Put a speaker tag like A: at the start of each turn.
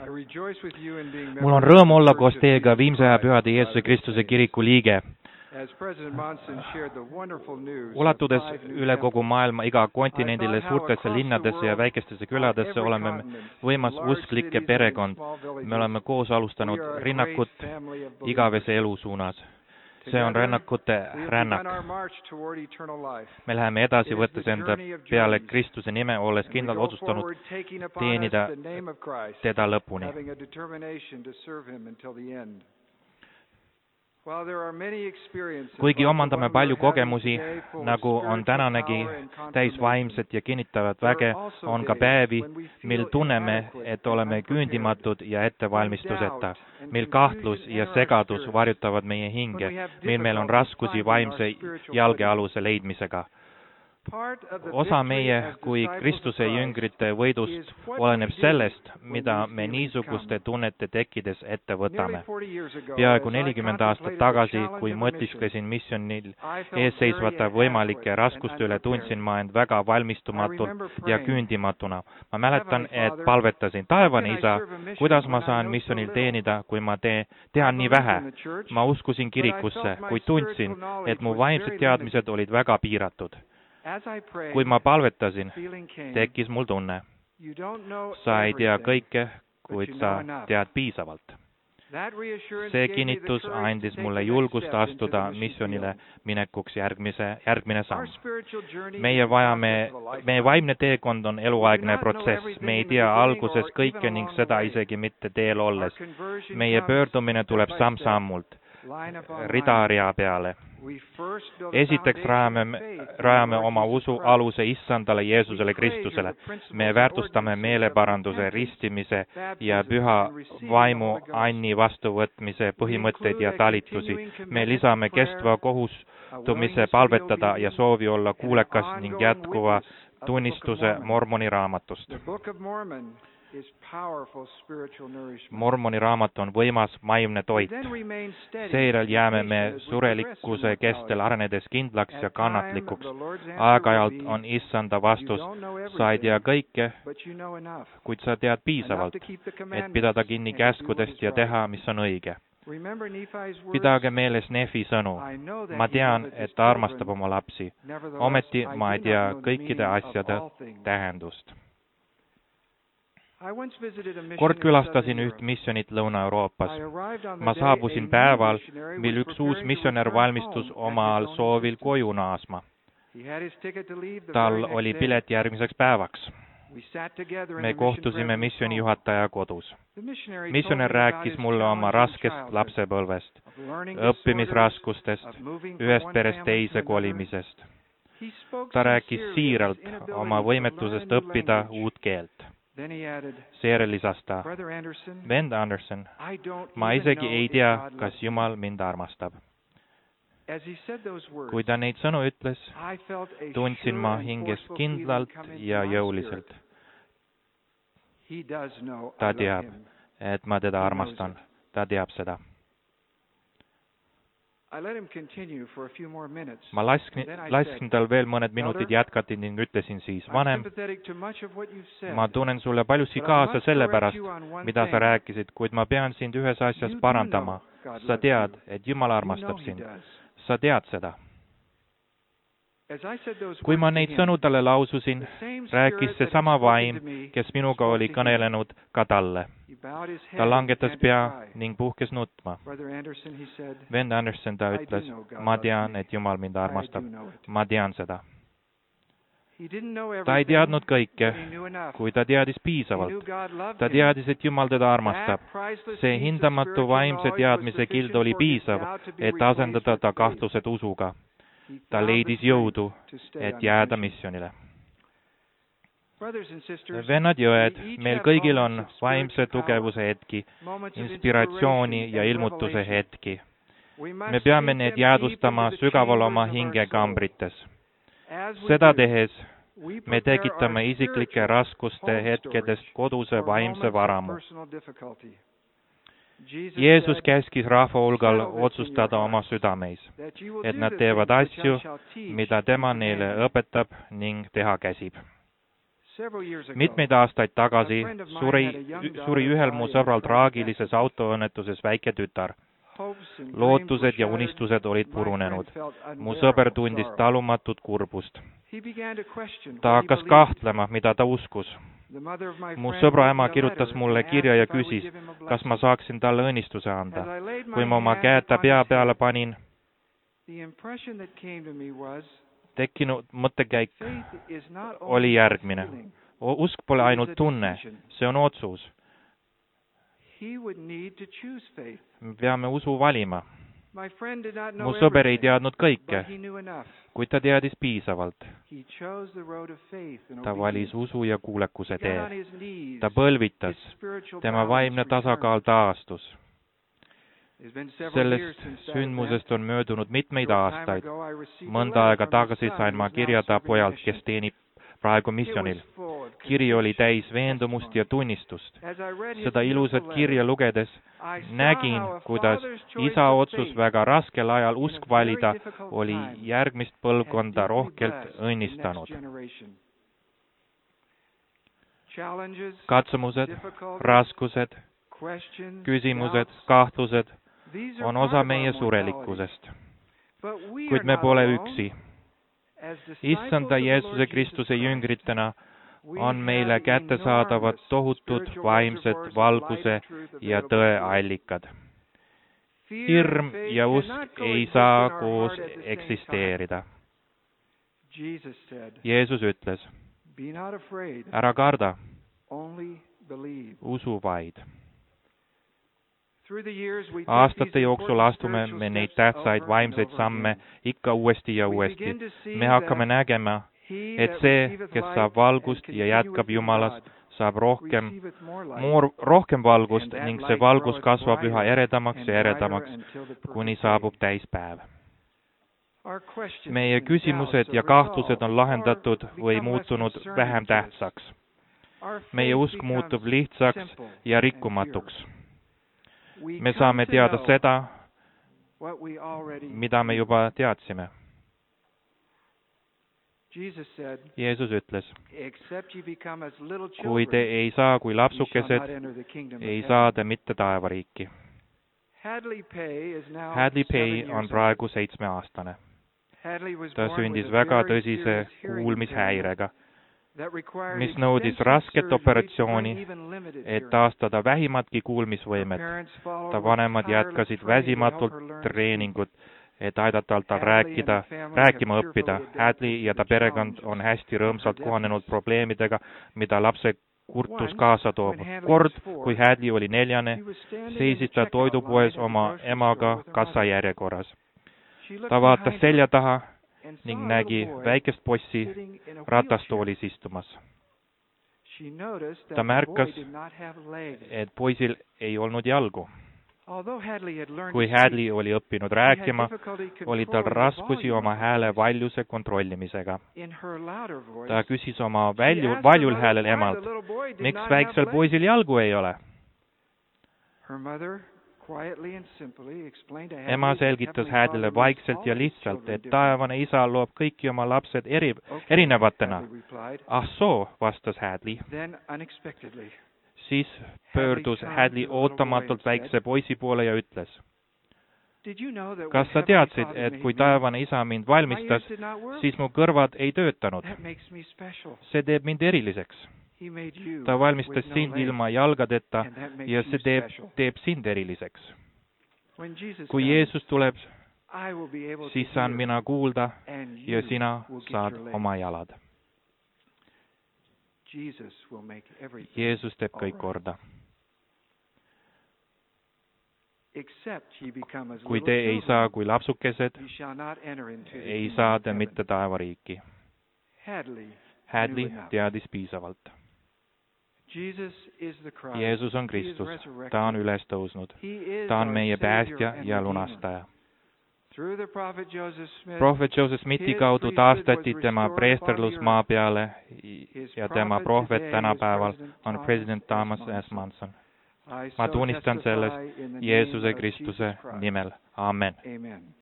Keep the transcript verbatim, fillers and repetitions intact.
A: mul on rõõm olla koos teiega viimse aja pühade Jeesuse Kristuse kiriku liige. Ulatudes üle kogu maailma iga kontinendile, suurtesse linnadesse ja väikestesse küladesse oleme võimas usklike perekond. Me oleme koos alustanud rinnakut igavese elu suunas. See on rännakute rännak. Me läheme edasi, võttes enda peale Kristuse nime, olles kindlalt otsustanud teenida teda lõpuni. Kuigi omandame palju kogemusi, nagu on tänanegi täis vaimset ja kinnitavat väge, on ka päevi, mil tunneme, et oleme küündimatud ja ettevalmistuseta, mil kahtlus ja segadus varjutavad meie hinge, mil meil on raskusi vaimse jalgealuse leidmisega. Osa meie kui Kristuse jüngrite võidust oleneb sellest, mida me niisuguste tunnete tekkides ette võtame. Peaaegu nelikümmend aastat tagasi, kui mõtisklesin missionil eesseisvate võimalike raskuste üle, tundsin ma end väga valmistumatult ja küündimatuna. Ma mäletan, et palvetasin, taevane isa, kuidas ma saan missionil teenida, kui ma te- tean nii vähe. Ma uskusin kirikusse, kuid tundsin, et mu vaimsed teadmised olid väga piiratud. Kui ma palvetasin, tekkis mul tunne. Sa ei tea kõike, kuid sa tead piisavalt. See kinnitus andis mulle julgust astuda missionile minekuks järgmise, järgmine samm. Meie vajame, meie vaimne teekond on eluaegne protsess. Me ei tea alguses kõike ning seda isegi mitte teel olles. Meie pöördumine tuleb samm-sammult, rida-rea peale. Esiteks rajame, rajame oma usu aluse issandale Jeesusele Kristusele. Me väärtustame meeleparanduse, ristimise ja püha vaimu anni vastuvõtmise põhimõtteid ja talitusi. Me lisame kestva kohustumise palvetada ja soovi olla kuulekas ning jätkuva tunnistuse Mormoni raamatust. Mormoni raamat on võimas vaimne toit. Seejärel jääme me surelikkuse kestel arenedes kindlaks ja kannatlikuks. Aeg-ajalt on issanda vastus, sa ei tea kõike, kuid sa tead piisavalt, et pidada kinni käskudest ja teha, mis on õige. Pidage meeles Nefi sõnu. Ma tean, et ta armastab oma lapsi. Ometi ma ei tea kõikide asjade tähendust. Kord külastasin üht missionit Lõuna-Euroopas. Ma saabusin päeval, mil üks uus missionär valmistus omal soovil koju naasma. Tal oli pilet järgmiseks päevaks. Me kohtusime missioni juhataja kodus. Missionär rääkis mulle oma raskest lapsepõlvest, õppimisraskustest, ühest perest teise kolimisest. Ta rääkis siiralt oma võimetusest õppida uut keelt. Seejärel lisas ta, vend Anderson, ma isegi ei tea, kas Jumal mind armastab. Kui ta neid sõnu ütles, tundsin ma hinges kindlalt ja jõuliselt. Ta teab, et ma teda armastan. Ta teab seda. Ma lasksin, lasksin tal veel mõned minutid jätkati ning ütlesin siis, vanem, ma tunnen sulle paljuski kaasa selle pärast, mida sa rääkisid, kuid ma pean sind ühes asjas parandama. Sa tead, et Jumal armastab sind. Sa tead seda. Kui ma neid sõnu talle laususin, rääkis see sama vaim, kes minuga oli kõnelenud ka talle. Ta langetas pea ning puhkes nutma. Vend Anderson, ta ütles, ma tean, et Jumal mind armastab. Ma tean seda. Ta ei teadnud kõike, kui ta teadis piisavalt. Ta teadis, et Jumal teda armastab. See hindamatu vaimse teadmise kild oli piisav, et asendada ta kahtlused usuga. Ta leidis jõudu, et jääda missionile. Vennad jõed, meil kõigil on vaimse tugevuse hetki, inspiratsiooni ja ilmutuse hetki. Me peame need jäädvustama sügaval oma hingekambrites. Seda tehes me tekitame isiklike raskuste hetkedest koduse vaimse varamu. Jeesus käskis rahva hulgal otsustada oma südameis, et nad teevad asju, mida tema neile õpetab ning teha käsib. mitmeid aastaid tagasi suri, suri ühel mu sõbral traagilises autoõnnetuses väike tütar. Lootused ja unistused olid purunenud. Mu sõber tundis talumatut kurbust. Ta hakkas kahtlema, mida ta uskus. Mu sõbra ema kirjutas mulle kirja ja küsis, kas ma saaksin talle õnnistuse anda. Kui ma oma käed ta pea peale panin, tekkinud mõttekäik oli järgmine. Usk pole ainult tunne, see on otsus. Me peame usu valima. Mu sõber ei teadnud kõike, kuid ta teadis piisavalt. Ta valis usu ja kuulekuse tee. Ta põlvitas, tema vaimne tasakaal taastus. Sellest sündmusest on möödunud mitmeid aastaid. Mõnda aega tagasi sain ma kirjada pojalt, kes teenib praegu missionil. Kiri oli täis veendumust ja tunnistust. Seda ilusat kirja lugedes nägin, kuidas isa otsus väga raskel ajal usk valida oli järgmist põlvkonda rohkelt õnnistanud. Katsumused, raskused, küsimused, kahtlused on osa meie surelikkusest. Kuid me pole üksi. Issanda Jeesuse Kristuse jüngritena on meile kättesaadavad tohutud vaimsed valguse ja tõe allikad. Hirm ja usk ei saa koos eksisteerida. Jeesus ütles, ära karda, usu vaid. Aastate jooksul astume me neid tähtsaid vaimseid samme ikka uuesti ja uuesti. Me hakkame nägema, et see, kes saab valgust ja jätkab Jumalas, saab rohkem, muur, rohkem valgust ning see valgus kasvab üha eredamaks ja eredamaks, kuni saabub täispäev. Meie küsimused ja kahtlused on lahendatud või muutunud vähem tähtsaks. Meie usk muutub lihtsaks ja rikkumatuks. Me saame teada seda, mida me juba teadsime. Jeesus ütles, kui te ei saa kui lapsukesed, ei saa te mitte taevariiki. Hadley Pay on praegu seitsmeaastane. Ta sündis väga tõsise kuulmishäirega, mis nõudis rasket operatsiooni, et taastada vähimatki kuulmisvõimet. Ta vanemad jätkasid väsimatult treeningut, et aidata tal rääkida, rääkima õppida. Hadley ja ta perekond on hästi rõõmsalt kohanenud probleemidega, mida lapse kurtus kaasa toob. Kord, kui Hadley oli neljane, seisis ta toidupoes oma emaga kassajärjekorras. Ta vaatas selja taha ning nägi väikest possi ratastoolis istumas. Ta märkas, et poisil ei olnud jalgu. Kui Hadley oli õppinud rääkima, oli tal raskusi oma hääle valjuse kontrollimisega. Ta küsis oma väljul, valjul häälel emalt, miks väiksel poisil jalgu ei ole? Ema selgitas Hadley'le vaikselt ja lihtsalt, et taevane isa loob kõiki oma lapsed eri, erinevatena. Ah soo, vastas Hadley. Siis pöördus Hadley ootamatult väikse poisi poole ja ütles, kas sa teadsid, et kui taevane isa mind valmistas, siis mu kõrvad ei töötanud? See teeb mind eriliseks. Ta valmistas sind ilma jalgadeta ja see teeb, teeb sind eriliseks. Kui Jeesus tuleb, siis saan mina kuulda ja sina saad oma jalad. Jeesus teeb kõik korda. Kui te ei saa kui lapsukesed, ei saa te mitte taevariiki. Hadley teadis piisavalt. Jeesus on Kristus, ta on üles tõusnud. Ta on meie päästja ja lunastaja. Prohvet Joseph Smithi kaudu taastati tema preesterlus maa peale ja tema prohvet tänapäeval on president Thomas S. Monson. Ma tunnistan sellest Jeesuse Kristuse nimel. Amen.